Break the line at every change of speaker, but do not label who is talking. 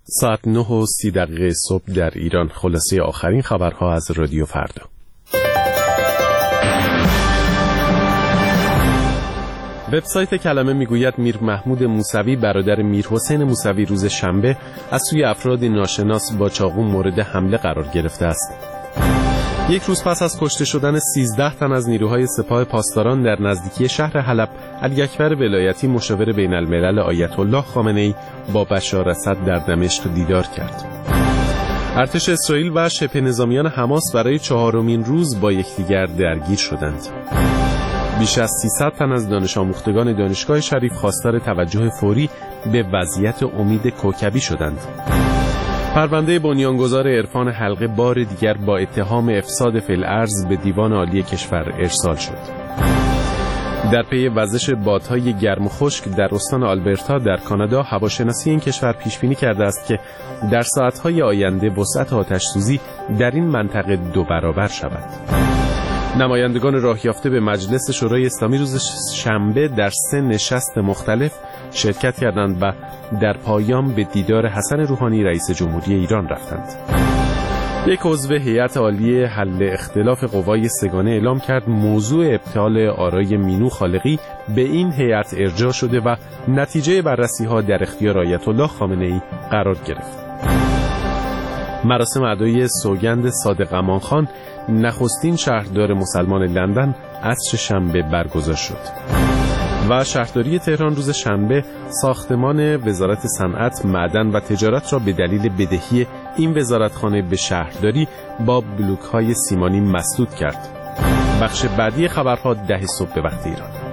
ساعت 9:30 صبح در ایران. خلاصه آخرین خبرها از رادیو فردا. وبسایت کلمه میگوید میر محمود موسوی برادر میر حسین موسوی روز شنبه از سوی افراد ناشناس با چاقو مورد حمله قرار گرفته است. یک روز پس از کشته شدن 13 تن از نیروهای سپاه پاسداران در نزدیکی شهر حلب، علی اکبر ولایتی مشاور بین الملل آیت الله خامنه‌ای با بشار اسد در دمشق دیدار کرد. ارتش اسرائیل و شبه نظامیان حماس برای 4مین روز با یکدیگر درگیر شدند. بیش از 300 تن از دانش آموختگان دانشگاه شریف خواستار توجه فوری به وضعیت امید کوکبی شدند. پرونده بنیانگذار عرفان حلقه بار دیگر با اتهام افساد فی الارض به دیوان عالی کشور ارسال شد. در پی وزش بادهای گرم و خشک در استان آلبرتا در کانادا، هواشناسی این کشور پیش بینی کرده است که در ساعت‌های آینده وسعت آتش‌سوزی در این منطقه 2 برابر شود. نمایندگان راه یافته به مجلس شورای اسلامی روز شنبه در 3 نشست مختلف شرکت کردند و در پایان به دیدار حسن روحانی رئیس جمهوری ایران رفتند. یک عضو هیئت عالی حل اختلاف قوای سگانه اعلام کرد موضوع ابطال آرای مینو خالقی به این هیئت ارجاع شده و نتیجه بررسی‌ها در اختیار آیت الله خامنه‌ای قرار گرفت. مراسم ادای سوگند صادق امانخان، نخستین شهردار مسلمان لندن، عصر شنبه برگزار شد. و شهرداری تهران روز شنبه ساختمان وزارت صنعت، معدن و تجارت را به دلیل بدهی این وزارتخانه به شهرداری با بلوک‌های سیمانی مسدود کرد. بخش بعدی خبرها 10 صبح به وقت ایران.